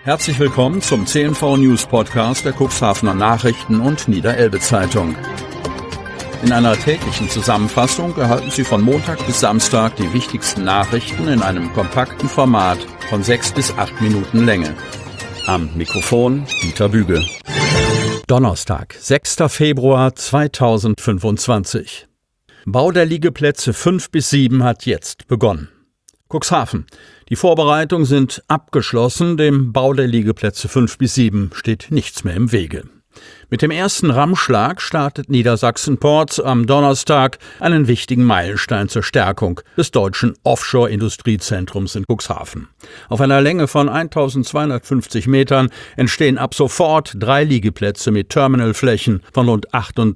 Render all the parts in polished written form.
Herzlich willkommen zum CNV News Podcast der Cuxhavener Nachrichten und Niederelbe Zeitung. In einer täglichen Zusammenfassung erhalten Sie von Montag bis Samstag die wichtigsten Nachrichten in einem kompakten Format von 6 bis 8 Minuten Länge. Am Mikrofon Dieter Büge. Donnerstag, 6. Februar 2025. Bau der Liegeplätze 5 bis 7 hat jetzt begonnen. Cuxhaven. Die Vorbereitungen sind abgeschlossen, dem Bau der Liegeplätze 5 bis 7 steht nichts mehr im Wege. Mit dem ersten Rammschlag startet Niedersachsen Ports am Donnerstag einen wichtigen Meilenstein zur Stärkung des deutschen Offshore-Industriezentrums in Cuxhaven. Auf einer Länge von 1250 Metern entstehen ab sofort 3 Liegeplätze mit Terminalflächen von rund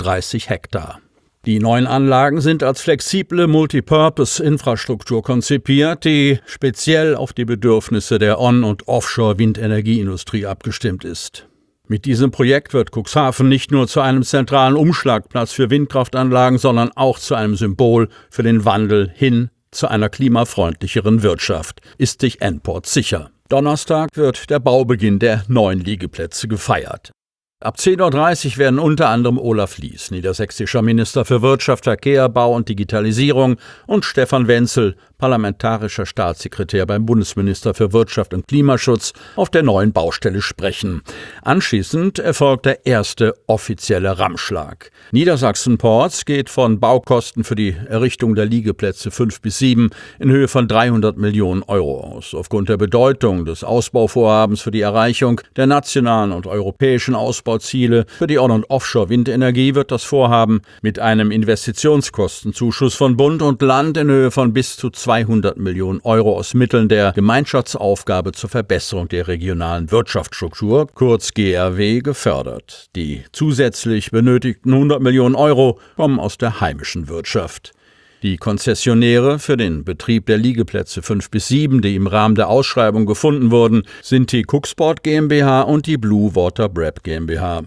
38 Hektar. Die neuen Anlagen sind als flexible Multipurpose-Infrastruktur konzipiert, die speziell auf die Bedürfnisse der On- und Offshore-Windenergieindustrie abgestimmt ist. Mit diesem Projekt wird Cuxhaven nicht nur zu einem zentralen Umschlagplatz für Windkraftanlagen, sondern auch zu einem Symbol für den Wandel hin zu einer klimafreundlicheren Wirtschaft, ist sich N-Ports sicher. Donnerstag wird der Baubeginn der neuen Liegeplätze gefeiert. Ab 10.30 Uhr werden unter anderem Olaf Lies, niedersächsischer Minister für Wirtschaft, Verkehr, Bau und Digitalisierung, und Stefan Wenzel, parlamentarischer Staatssekretär beim Bundesminister für Wirtschaft und Klimaschutz, auf der neuen Baustelle sprechen. Anschließend erfolgt der erste offizielle Rammschlag. Niedersachsen Ports geht von Baukosten für die Errichtung der Liegeplätze 5 bis 7 in Höhe von 300 Millionen Euro aus. Aufgrund der Bedeutung des Ausbauvorhabens für die Erreichung der nationalen und europäischen Ausbauziele für die On- und Offshore-Windenergie wird das Vorhaben mit einem Investitionskostenzuschuss von Bund und Land in Höhe von bis zu 200 Millionen Euro aus Mitteln der Gemeinschaftsaufgabe zur Verbesserung der regionalen Wirtschaftsstruktur, kurz GRW, gefördert. Die zusätzlich benötigten 100 Millionen Euro kommen aus der heimischen Wirtschaft. Die Konzessionäre für den Betrieb der Liegeplätze 5 bis 7, die im Rahmen der Ausschreibung gefunden wurden, sind die Cuxport GmbH und die Blue Water Brab GmbH.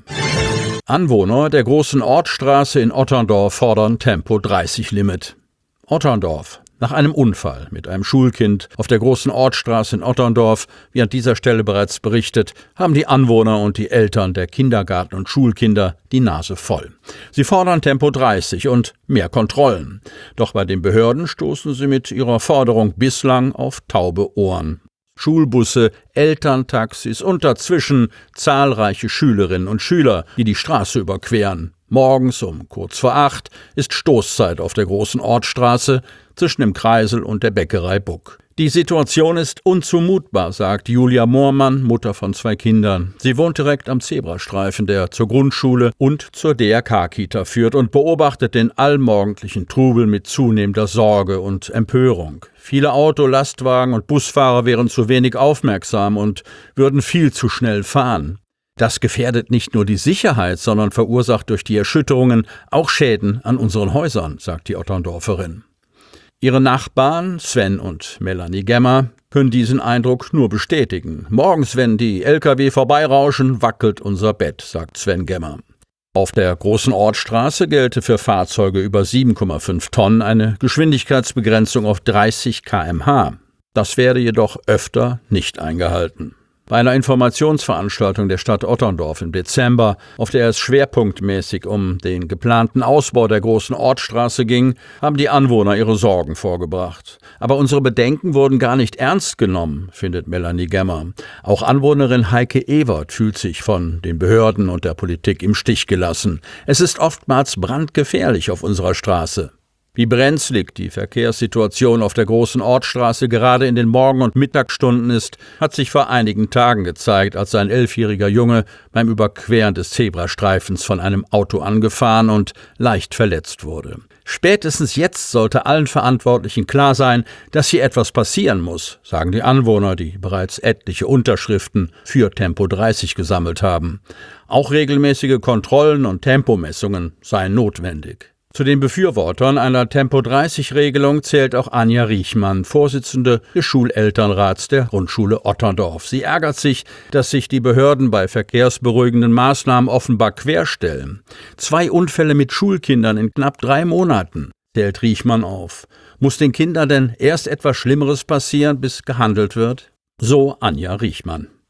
Anwohner der Großen Ortsstraße in Otterndorf fordern Tempo-30-Limit. Otterndorf. Nach einem Unfall mit einem Schulkind auf der Großen Ortsstraße in Otterndorf, wie an dieser Stelle bereits berichtet, haben die Anwohner und die Eltern der Kindergarten- und Schulkinder die Nase voll. Sie fordern Tempo 30 und mehr Kontrollen. Doch bei den Behörden stoßen sie mit ihrer Forderung bislang auf taube Ohren. Schulbusse, Elterntaxis und dazwischen zahlreiche Schülerinnen und Schüler, die die Straße überqueren. Morgens um kurz vor 8 ist Stoßzeit auf der Großen Ortsstraße zwischen dem Kreisel und der Bäckerei Buck. Die Situation ist unzumutbar, sagt Julia Moormann, Mutter von 2 Kindern. Sie wohnt direkt am Zebrastreifen, der zur Grundschule und zur DRK-Kita führt, und beobachtet den allmorgendlichen Trubel mit zunehmender Sorge und Empörung. Viele Auto-, Lastwagen- und Busfahrer wären zu wenig aufmerksam und würden viel zu schnell fahren. Das gefährdet nicht nur die Sicherheit, sondern verursacht durch die Erschütterungen auch Schäden an unseren Häusern, sagt die Otterndorferin. Ihre Nachbarn Sven und Melanie Gemmer können diesen Eindruck nur bestätigen. Morgens, wenn die Lkw vorbeirauschen, wackelt unser Bett, sagt Sven Gemmer. Auf der Großen Ortsstraße gelte für Fahrzeuge über 7,5 Tonnen eine Geschwindigkeitsbegrenzung auf 30 km/h. Das werde jedoch öfter nicht eingehalten. Bei einer Informationsveranstaltung der Stadt Otterndorf im Dezember, auf der es schwerpunktmäßig um den geplanten Ausbau der Großen Ortsstraße ging, haben die Anwohner ihre Sorgen vorgebracht. Aber unsere Bedenken wurden gar nicht ernst genommen, findet Melanie Gemmer. Auch Anwohnerin Heike Ewert fühlt sich von den Behörden und der Politik im Stich gelassen. Es ist oftmals brandgefährlich auf unserer Straße. Wie brenzlig die Verkehrssituation auf der Großen Ortsstraße gerade in den Morgen- und Mittagsstunden ist, hat sich vor einigen Tagen gezeigt, als ein 11-jähriger Junge beim Überqueren des Zebrastreifens von einem Auto angefahren und leicht verletzt wurde. Spätestens jetzt sollte allen Verantwortlichen klar sein, dass hier etwas passieren muss, sagen die Anwohner, die bereits etliche Unterschriften für Tempo 30 gesammelt haben. Auch regelmäßige Kontrollen und Tempomessungen seien notwendig. Zu den Befürwortern einer Tempo-30-Regelung zählt auch Anja Riechmann, Vorsitzende des Schulelternrats der Grundschule Otterndorf. Sie ärgert sich, dass sich die Behörden bei verkehrsberuhigenden Maßnahmen offenbar querstellen. 2 Unfälle mit Schulkindern in knapp 3 Monaten, zählt Riechmann auf. Muss den Kindern denn erst etwas Schlimmeres passieren, bis gehandelt wird? So Anja Riechmann.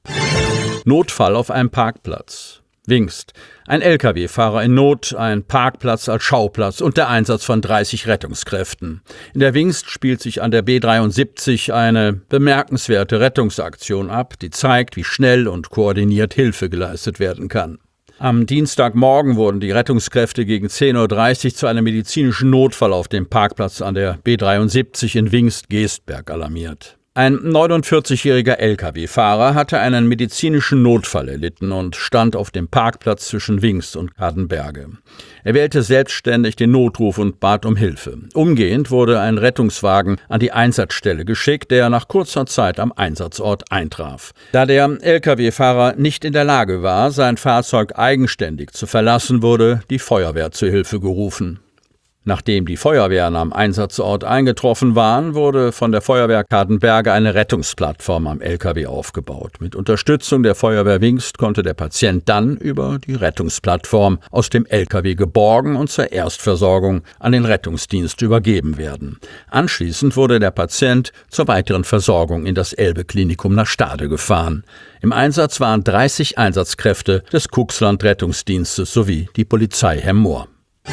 Notfall auf einem Parkplatz. Wingst. Ein Lkw-Fahrer in Not, ein Parkplatz als Schauplatz und der Einsatz von 30 Rettungskräften. In der Wingst spielt sich an der B73 eine bemerkenswerte Rettungsaktion ab, die zeigt, wie schnell und koordiniert Hilfe geleistet werden kann. Am Dienstagmorgen wurden die Rettungskräfte gegen 10:30 Uhr zu einem medizinischen Notfall auf dem Parkplatz an der B73 in Wingst-Geestberg alarmiert. Ein 49-jähriger Lkw-Fahrer hatte einen medizinischen Notfall erlitten und stand auf dem Parkplatz zwischen Wingst und Kadenberge. Er wählte selbstständig den Notruf und bat um Hilfe. Umgehend wurde ein Rettungswagen an die Einsatzstelle geschickt, der nach kurzer Zeit am Einsatzort eintraf. Da der Lkw-Fahrer nicht in der Lage war, sein Fahrzeug eigenständig zu verlassen, wurde die Feuerwehr zur Hilfe gerufen. Nachdem die Feuerwehren am Einsatzort eingetroffen waren, wurde von der Feuerwehr Kadenberge eine Rettungsplattform am LKW aufgebaut. Mit Unterstützung der Feuerwehr Wingst konnte der Patient dann über die Rettungsplattform aus dem LKW geborgen und zur Erstversorgung an den Rettungsdienst übergeben werden. Anschließend wurde der Patient zur weiteren Versorgung in das Elbe-Klinikum nach Stade gefahren. Im Einsatz waren 30 Einsatzkräfte des Cuxland-Rettungsdienstes sowie die Polizei Hemmoor.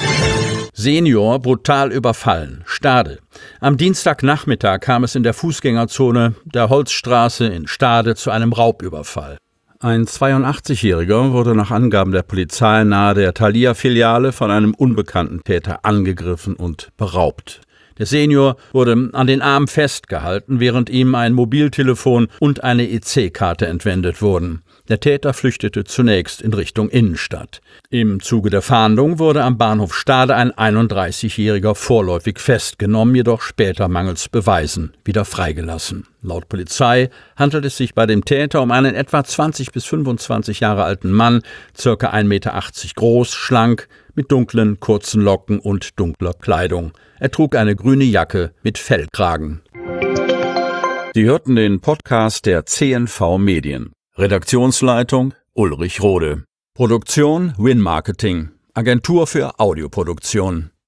Senior brutal überfallen. Stade. Am Dienstagnachmittag kam es in der Fußgängerzone der Holzstraße in Stade zu einem Raubüberfall. Ein 82-Jähriger wurde nach Angaben der Polizei nahe der Thalia-Filiale von einem unbekannten Täter angegriffen und beraubt. Der Senior wurde an den Arm festgehalten, während ihm ein Mobiltelefon und eine EC-Karte entwendet wurden. Der Täter flüchtete zunächst in Richtung Innenstadt. Im Zuge der Fahndung wurde am Bahnhof Stade ein 31-Jähriger vorläufig festgenommen, jedoch später mangels Beweisen wieder freigelassen. Laut Polizei handelt es sich bei dem Täter um einen etwa 20 bis 25 Jahre alten Mann, ca. 1,80 Meter groß, schlank, mit dunklen, kurzen Locken und dunkler Kleidung. Er trug eine grüne Jacke mit Fellkragen. Sie hörten den Podcast der CNV Medien. Redaktionsleitung Ulrich Rode. Produktion Win Marketing. Agentur für Audioproduktion.